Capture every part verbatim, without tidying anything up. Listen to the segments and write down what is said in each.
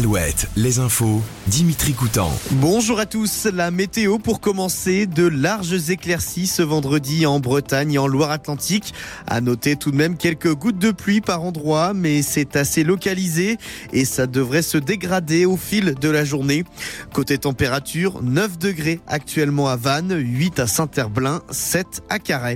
Alouette, les infos, Dimitri Coutan. Bonjour à tous, la météo pour commencer, de larges éclaircies ce vendredi en Bretagne et en Loire-Atlantique. À noter tout de même quelques gouttes de pluie par endroit, mais c'est assez localisé et ça devrait se dégrader au fil de la journée. Côté température, neuf degrés actuellement à Vannes, huit à Saint-Herblain, sept à Carhaix.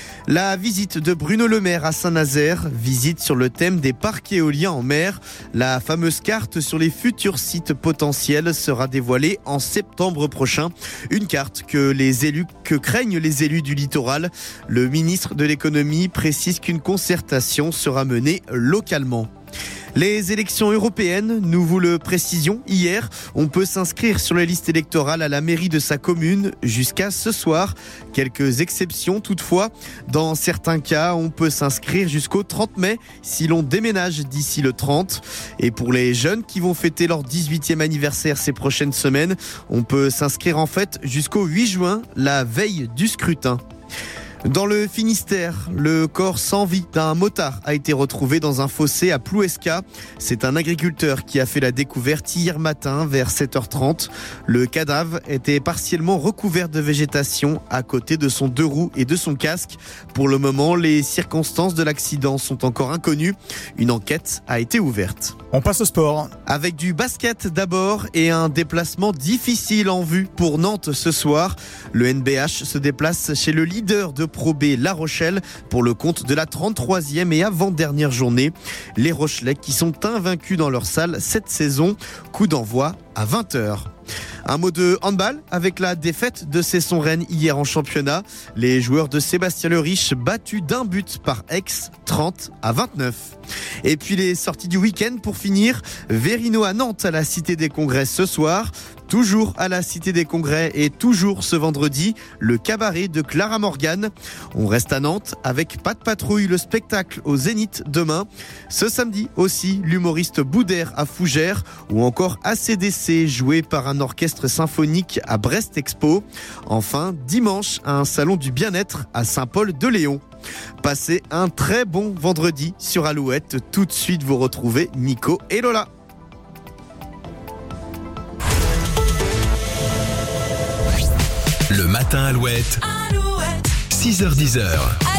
La visite de Bruno Le Maire à Saint-Nazaire, visite sur le thème des parcs éoliens en mer. La fameuse carte sur les futurs sites potentiels sera dévoilée en septembre prochain. Une carte que les élus, que craignent les élus du littoral. Le ministre de l'économie précise qu'une concertation sera menée localement. Les élections européennes, nous vous le précisions hier, on peut s'inscrire sur les listes électorales à la mairie de sa commune jusqu'à ce soir. Quelques exceptions toutefois. Dans certains cas, on peut s'inscrire jusqu'au trente mai si l'on déménage d'ici le trente. Et pour les jeunes qui vont fêter leur dix-huitième anniversaire ces prochaines semaines, on peut s'inscrire en fait jusqu'au huit juin, la veille du scrutin. Dans le Finistère, le corps sans vie d'un motard a été retrouvé dans un fossé à Plouescat. C'est un agriculteur qui a fait la découverte hier matin vers sept heures trente. Le cadavre était partiellement recouvert de végétation à côté de son deux roues et de son casque. Pour le moment, les circonstances de l'accident sont encore inconnues. Une enquête a été ouverte. On passe au sport. Avec du basket d'abord et un déplacement difficile en vue pour Nantes ce soir. Le N B H se déplace chez le leader de Pro B La Rochelle pour le compte de la trente-troisième et avant-dernière journée. Les Rochelais qui sont invaincus dans leur salle cette saison. Coup d'envoi à vingt heures. Un mot de handball avec la défaite de Cesson-Rennes hier en championnat. Les joueurs de Sébastien Le Riche battus d'un but par Aix, trente à vingt-neuf. Et puis les sorties du week-end pour finir. Vérino à Nantes à la Cité des Congrès ce soir. Toujours à la Cité des Congrès et toujours ce vendredi, le cabaret de Clara Morgan. On reste à Nantes avec Pas de patrouille, le spectacle au Zénith demain. Ce samedi aussi, l'humoriste Boudère à Fougères ou encore A C D C joué par un orchestre symphonique à Brest Expo. Enfin, dimanche, un salon du bien-être à Saint-Paul-de-Léon. Passez un très bon vendredi sur Alouette. Tout de suite, vous retrouvez Nico et Lola. Le matin Alouette, Alouette. six heures dix.